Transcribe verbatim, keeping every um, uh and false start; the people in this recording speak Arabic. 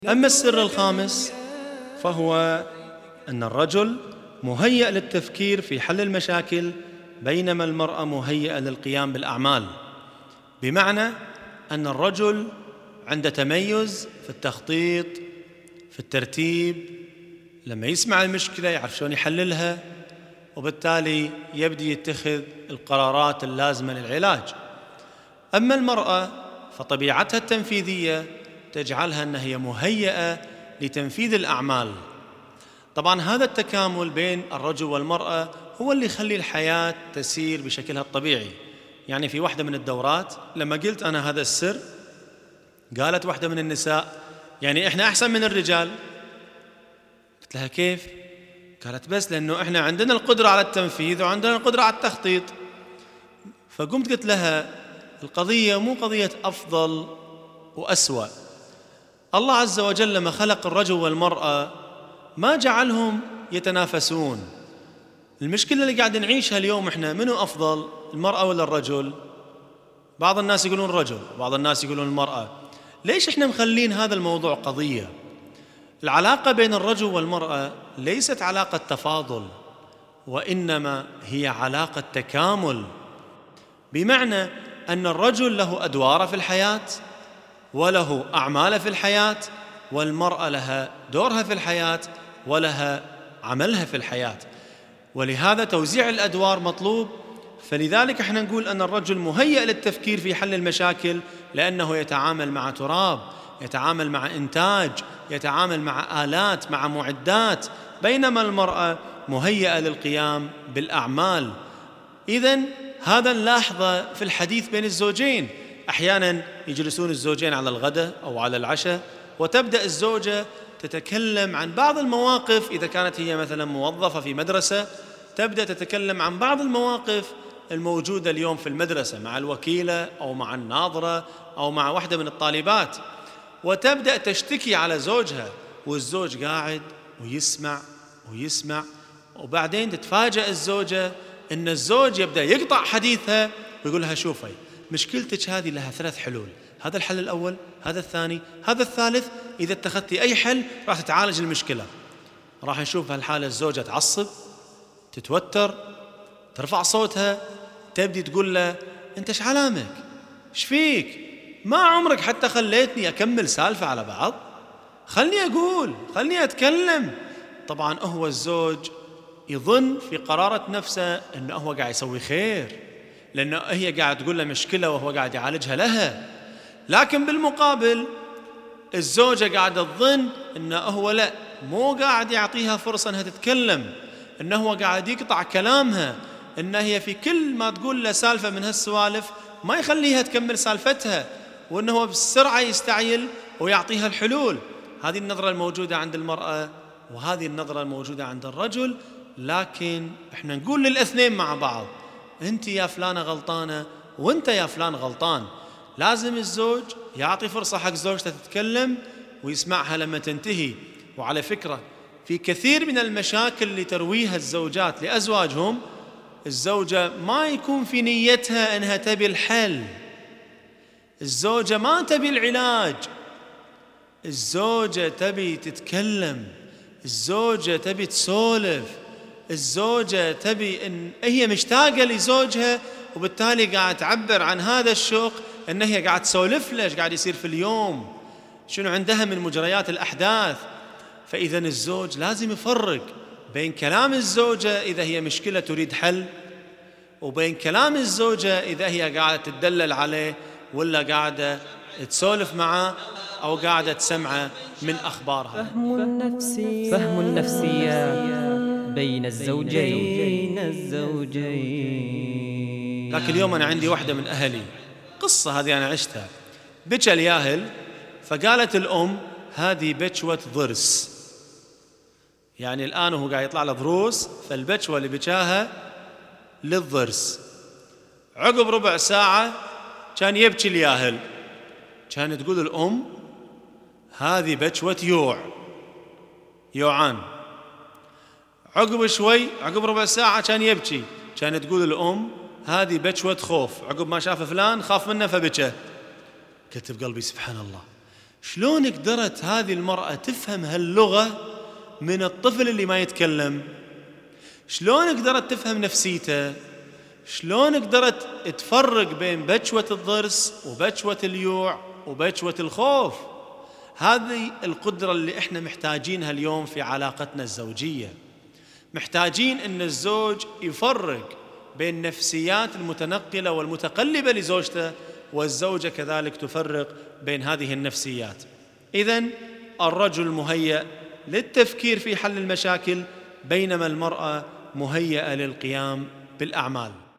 أما السر الخامس فهو أن الرجل مهيأ للتفكير في حل المشاكل، بينما المرأة مهيئة للقيام بالأعمال، بمعنى أن الرجل عنده تميز في التخطيط، في الترتيب، لما يسمع المشكلة يعرف شلون يحللها، وبالتالي يبدي يتخذ القرارات اللازمة للعلاج. أما المرأة فطبيعتها التنفيذية تجعلها أنها هي مهيئة لتنفيذ الأعمال. طبعا هذا التكامل بين الرجل والمرأة هو اللي يخلي الحياة تسير بشكلها الطبيعي. يعني في واحدة من الدورات لما قلت أنا هذا السر، قالت واحدة من النساء يعني إحنا أحسن من الرجال. قلت لها كيف؟ قالت بس لأنه إحنا عندنا القدرة على التنفيذ وعندنا القدرة على التخطيط. فقمت قلت لها القضية مو قضية أفضل وأسوأ. الله عز وجل لما خلق الرجل والمرأة ما جعلهم يتنافسون. المشكلة اللي قاعد نعيشها اليوم إحنا، منو أفضل، المرأة ولا الرجل؟ بعض الناس يقولون الرجل، وبعض الناس يقولون المرأة. ليش إحنا مخلين هذا الموضوع قضية؟ العلاقة بين الرجل والمرأة ليست علاقة تفاضل، وإنما هي علاقة تكامل، بمعنى أن الرجل له أدواره في الحياة وله أعماله في الحياة، والمرأة لها دورها في الحياة ولها عملها في الحياة، ولهذا توزيع الأدوار مطلوب. فلذلك احنا نقول أن الرجل مهيأ للتفكير في حل المشاكل، لأنه يتعامل مع تراب، يتعامل مع إنتاج، يتعامل مع آلات، مع معدات، بينما المرأة مهيئة للقيام بالأعمال. إذن هذا نلاحظه في الحديث بين الزوجين. أحيانا يجلسون الزوجين على الغداء أو على العشاء، وتبدأ الزوجة تتكلم عن بعض المواقف، إذا كانت هي مثلا موظفة في مدرسة تبدأ تتكلم عن بعض المواقف الموجودة اليوم في المدرسة مع الوكيلة أو مع الناظرة أو مع واحدة من الطالبات، وتبدأ تشتكي على زوجها، والزوج قاعد ويسمع ويسمع، وبعدين تتفاجأ الزوجة إن الزوج يبدأ يقطع حديثها ويقول لها شوفي مشكلتك هذه لها ثلاث حلول، هذا الحل الأول، هذا الثاني، هذا الثالث، إذا اتخذتي أي حل راح تتعالج المشكلة. راح نشوف هالحالة الزوجة تعصب، تتوتر، ترفع صوتها، تبدي تقول له أنت إيش علامك؟ إيش فيك؟ ما عمرك حتى خليتني أكمل سالفة على بعض، خلني أقول، خلني أتكلم. طبعا هو الزوج يظن في قرارة نفسه أنه هو قاعد يسوي خير، لأنه هي قاعد تقول له مشكلة وهو قاعد يعالجها لها، لكن بالمقابل الزوجة قاعدة تظن أنه هو لا، مو قاعد يعطيها فرصة أنها تتكلم، أنه هو قاعد يقطع كلامها، أنه هي في كل ما تقول له سالفة من هالسوالف ما يخليها تكمل سالفتها، وأنه هو بسرعة يستعجل ويعطيها الحلول. هذه النظرة الموجودة عند المرأة وهذه النظرة الموجودة عند الرجل. لكن احنا نقول للاثنين مع بعض انت يا فلانة غلطانة وانت يا فلان غلطان. لازم الزوج يعطي فرصة حق زوجته تتكلم ويسمعها لما تنتهي. وعلى فكرة في كثير من المشاكل اللي ترويها الزوجات لأزواجهم، الزوجة ما يكون في نيتها انها تبي الحل، الزوجة ما تبي العلاج، الزوجة تبي تتكلم، الزوجة تبي تسولف، الزوجة تبي إن هي مشتاقة لزوجها، وبالتالي قاعد تعبر عن هذا الشوق إن هي قاعد تسولف له إيش قاعد يصير في اليوم، شنو عندها من مجريات الأحداث. فإذا الزوج لازم يفرق بين كلام الزوجة إذا هي مشكلة تريد حل، وبين كلام الزوجة إذا هي قاعدة تدلل عليه ولا قاعدة تسولف معه أو قاعدة تسمعه من أخبارها. فهم النفسيات فهم النفسيات بين الزوجين الزوجين. لكن اليوم أنا عندي واحدة من أهلي، قصة هذه أنا عشتها، بكى الياهل، فقالت الأم هذه بكوة ضرس، يعني الآن هو قاعد يطلع له ضروس، فالبكوة اللي بكاها للضرس. عقب ربع ساعة كان يبكي الياهل، كانت تقول الأم هذه بكوة يوع، يوعان. عقب شوي، عقب ربع ساعة كان يبكي، كانت تقول الأم هذه بكوة خوف، عقب ما شاف فلان خاف منه فبكى. قلت بقلبي سبحان الله، شلون قدرت هذه المرأة تفهم هاللغة من الطفل اللي ما يتكلم؟ شلون قدرت تفهم نفسيته؟ شلون قدرت تفرق بين بجوة الضرس وبجوة اليوع وبجوة الخوف؟ هذه القدرة اللي احنا محتاجينها اليوم في علاقتنا الزوجية. محتاجين ان الزوج يفرق بين نفسيات المتنقلة والمتقلبة لزوجته، والزوجة كذلك تفرق بين هذه النفسيات. إذن الرجل مهيأ للتفكير في حل المشاكل، بينما المرأة مهيئة للقيام بالأعمال.